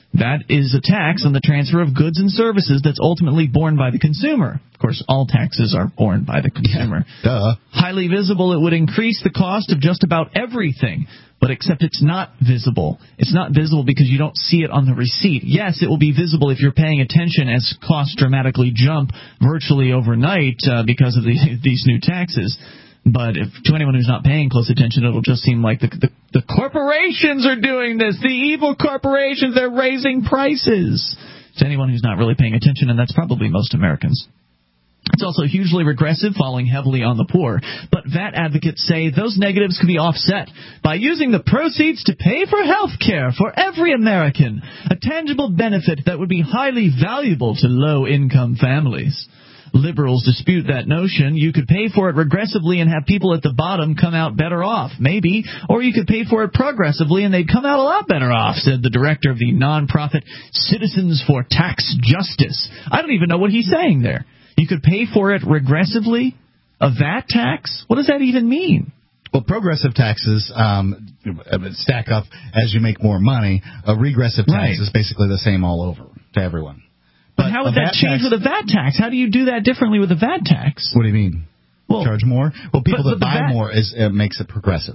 That is a tax on the transfer of goods and services that's ultimately borne by the consumer. Of course, all taxes are borne by the consumer. Duh. Highly visible, it would increase the cost of just about everything. But except it's not visible. It's not visible because you don't see it on the receipt. Yes, it will be visible if you're paying attention as costs dramatically jump virtually overnight because of these new taxes. But to anyone who's not paying close attention, it'll just seem like the corporations are doing this. The evil corporations, they're raising prices. To anyone who's not really paying attention, and that's probably most Americans. It's also hugely regressive, falling heavily on the poor. But VAT advocates say those negatives can be offset by using the proceeds to pay for health care for every American, a tangible benefit that would be highly valuable to low-income families. Liberals dispute that notion. You could pay for it regressively and have people at the bottom come out better off, maybe, or you could pay for it progressively and they'd come out a lot better off, said the director of the nonprofit Citizens for Tax Justice. I don't even know what he's saying there. You could pay for it regressively? A VAT tax? What does that even mean? Well, progressive taxes stack up as you make more money. A regressive tax is basically the same all over to everyone. But how would that change with a VAT tax? How do you do that differently with a VAT tax? What do you mean? Well, charge more? Well, people that buy more makes it progressive.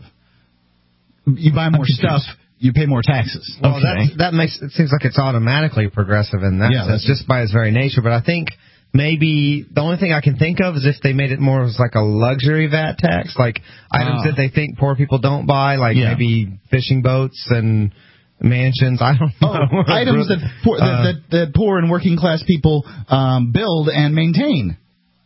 You buy more stuff, you pay more taxes. Well, that makes it seems like it's automatically progressive in that sense, just by its very nature. But I think maybe the only thing I can think of is if they made it more as like a luxury VAT tax, like items that they think poor people don't buy, like maybe fishing boats and mansions. I don't know. Items that poor and working class people build and maintain.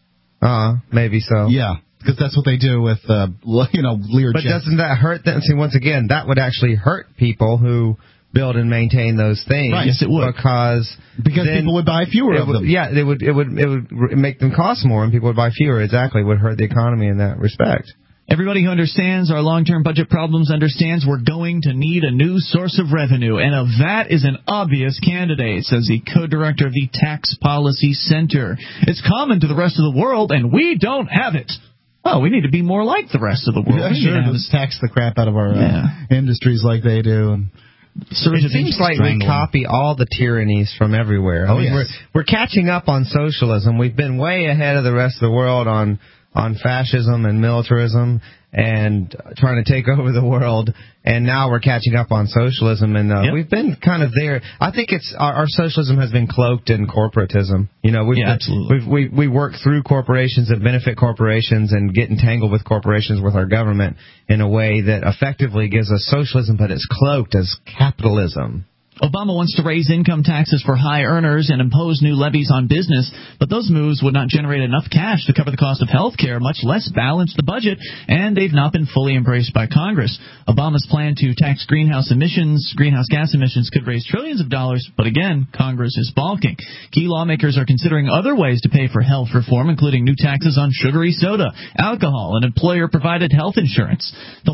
Maybe so. Yeah, because that's what they do with Lear But jets. doesn't that hurt them? See, once again, that would actually hurt people who build and maintain those things. Right. Yes, it would. Because people would buy fewer of them. Yeah, it would make them cost more, and people would buy fewer. Exactly, would hurt the economy in that respect. Everybody who understands our long-term budget problems understands we're going to need a new source of revenue, and a VAT is an obvious candidate, says the co-director of the Tax Policy Center. It's common to the rest of the world, and we don't have it. Oh, we need to be more like the rest of the world. Yeah, sure, just tax the crap out of our industries like they do. And it seems like we copy all the tyrannies from everywhere. We're catching up on socialism. We've been way ahead of the rest of the world on fascism and militarism and trying to take over the world, and now we're catching up on socialism, and we've been kind of there. I think it's our socialism has been cloaked in corporatism. Absolutely. We work through corporations that benefit corporations and get entangled with corporations with our government in a way that effectively gives us socialism, but it's cloaked as capitalism. Obama wants to raise income taxes for high earners and impose new levies on business, but those moves would not generate enough cash to cover the cost of health care, much less balance the budget, and they've not been fully embraced by Congress. Obama's plan to tax greenhouse gas emissions could raise trillions of dollars, but again, Congress is balking. Key lawmakers are considering other ways to pay for health reform, including new taxes on sugary soda, alcohol, and employer-provided health insurance.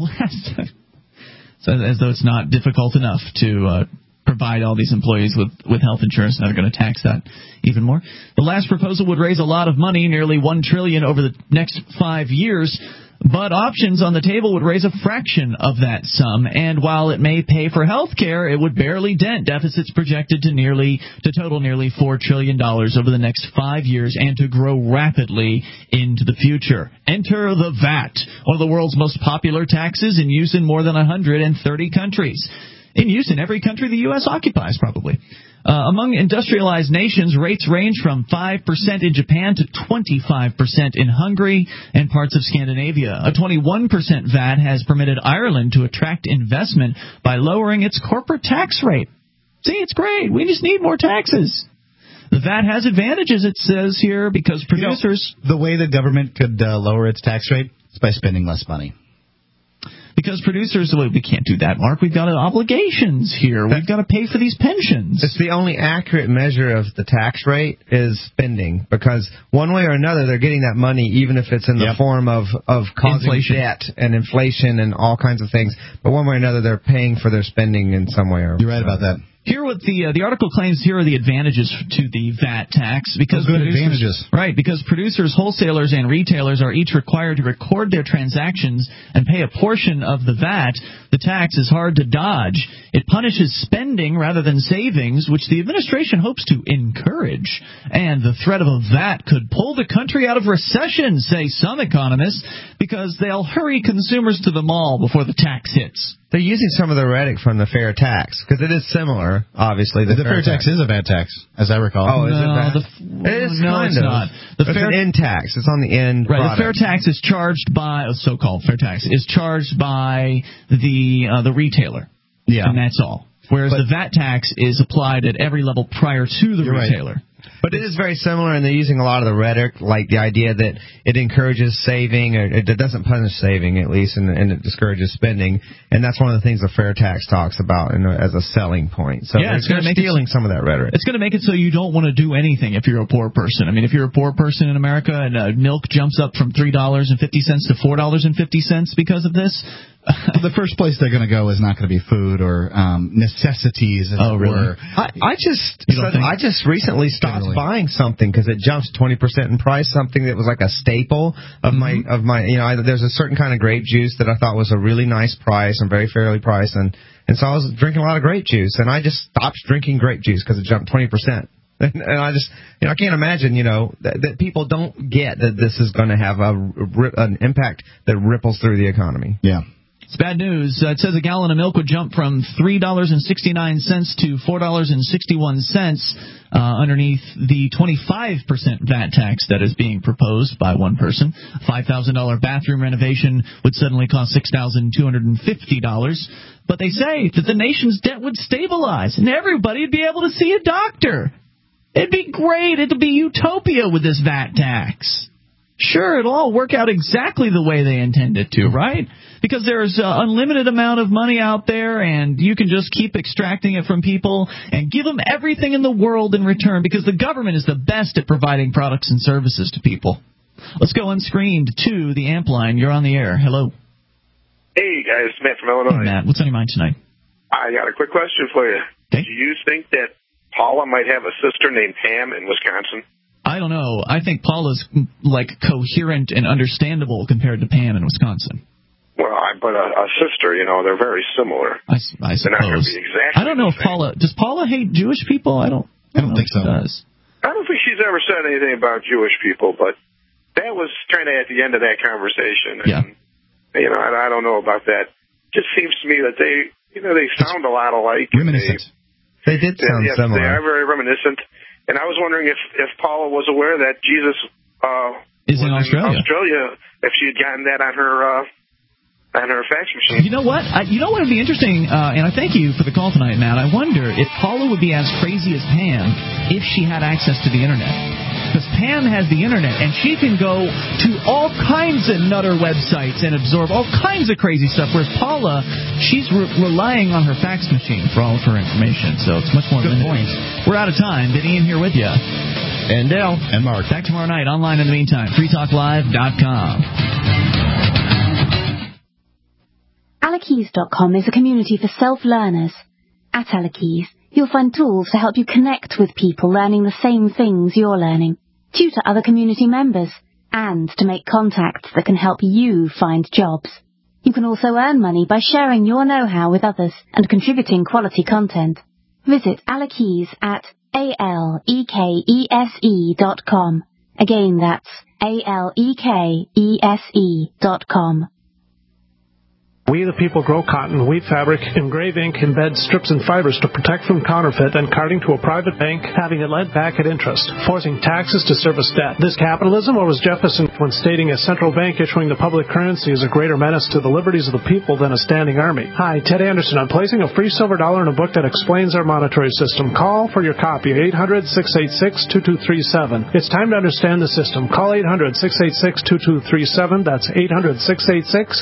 As though it's not difficult enough to provide all these employees with health insurance, and they're going to tax that even more. The last proposal would raise a lot of money, nearly $1 trillion over the next 5 years, but options on the table would raise a fraction of that sum, and while it may pay for health care, it would barely dent deficits projected to total nearly $4 trillion over the next 5 years and to grow rapidly into the future. Enter the VAT, one of the world's most popular taxes in use in more than 130 countries. In use in every country the U.S. occupies, probably. Among industrialized nations, rates range from 5% in Japan to 25% in Hungary and parts of Scandinavia. A 21% VAT has permitted Ireland to attract investment by lowering its corporate tax rate. See, it's great. We just need more taxes. The VAT has advantages, it says here, because producers... the way the government could lower its tax rate is by spending less money. Because producers, we can't do that, Mark. We've got obligations here. We've got to pay for these pensions. It's the only accurate measure of the tax rate is spending, because one way or another they're getting that money, even if it's in the form of causing debt and inflation and all kinds of things. But one way or another they're paying for their spending in some way. You're right about that. Here, what the article claims, here are the advantages to the VAT tax. Because advantages. Right, because producers, wholesalers, and retailers are each required to record their transactions and pay a portion of the VAT. The tax is hard to dodge. It punishes spending rather than savings, which the administration hopes to encourage. And the threat of a VAT could pull the country out of recession, say some economists, because they'll hurry consumers to the mall before the tax hits. They're using some of the rhetoric from the fair tax, because it is similar, obviously. The fair tax is a VAT tax, as I recall. Oh, is it VAT? It is kind it's of. not. It's an end tax. It's on the end Right, product. the fair tax is charged by, so-called fair tax, is charged by the retailer. Yeah. And that's all. Whereas the VAT tax is applied at every level prior to the retailer. Right. But it is very similar, and they're using a lot of the rhetoric, like the idea that it encourages saving, or it doesn't punish saving, at least, and it discourages spending. And that's one of the things the fair tax talks about as a selling point. So yeah, they're stealing some of that rhetoric. It's going to make it so you don't want to do anything if you're a poor person. I mean, if you're a poor person in America and milk jumps up from $3.50 to $4.50 because of this, the first place they're going to go is not going to be food or necessities, as it were. I just recently stopped buying something because it jumps 20% in price. Something that was like a staple of my there's a certain kind of grape juice that I thought was a really nice price and very fairly priced, and so I was drinking a lot of grape juice, and I just stopped drinking grape juice because it jumped 20%. And I just, I can't imagine, that people don't get that this is going to have an impact that ripples through the economy. Yeah. It's bad news. It says a gallon of milk would jump from $3.69 to $4.61 underneath the 25% VAT tax that is being proposed by one person. A $5,000 bathroom renovation would suddenly cost $6,250. But they say that the nation's debt would stabilize and everybody would be able to see a doctor. It'd be great. It'd be utopia with this VAT tax. Sure, it'll all work out exactly the way they intend it to, right? Because there's an unlimited amount of money out there, and you can just keep extracting it from people and give them everything in the world in return, because the government is the best at providing products and services to people. Let's go unscreened to the amp line. You're on the air. Hello. Hey, guys. It's Matt from Illinois. Hey, Matt. What's on your mind tonight? I got a quick question for you. Okay. Do you think that Paula might have a sister named Pam in Wisconsin? I don't know. I think Paula's, coherent and understandable compared to Pam in Wisconsin. Well, but a sister, they're very similar. I suppose. They're not going to be exactly I don't know if Paula... Does Paula hate Jewish people? I don't think so. Does. I don't think she's ever said anything about Jewish people, but that was kind of at the end of that conversation. And, I don't know about that. It just seems to me that they sound a lot alike. Reminiscent. They did sound similar. They are very reminiscent. And I was wondering if Paula was aware that Jesus is in Australia. If she had gotten that on her fax machine. You know what? Would be interesting, and I thank you for the call tonight, Matt. I wonder if Paula would be as crazy as Pam if she had access to the Internet. Because Pam has the Internet, and she can go to all kinds of nutter websites and absorb all kinds of crazy stuff, whereas Paula, she's relying on her fax machine for all of her information, so it's much more limited. Good point. We're out of time. Been Ian here with you. And Dale. And Mark. Back tomorrow night, online in the meantime, freetalklive.com. Alakeys.com is a community for self-learners. At Alakeys, you'll find tools to help you connect with people learning the same things you're learning, tutor other community members, and to make contacts that can help you find jobs. You can also earn money by sharing your know-how with others and contributing quality content. Visit Alakeys at alekese.com. Again, that's alekese.com. We the people grow cotton, weave fabric, engrave ink, embed strips and fibers to protect from counterfeit and carting to a private bank, having it lent back at interest, forcing taxes to service debt. This capitalism, or was Jefferson when stating a central bank issuing the public currency is a greater menace to the liberties of the people than a standing army? Hi, Ted Anderson. I'm placing a free silver dollar in a book that explains our monetary system. Call for your copy, 800-686-2237. It's time to understand the system. Call 800-686-2237. That's 800-686-2237.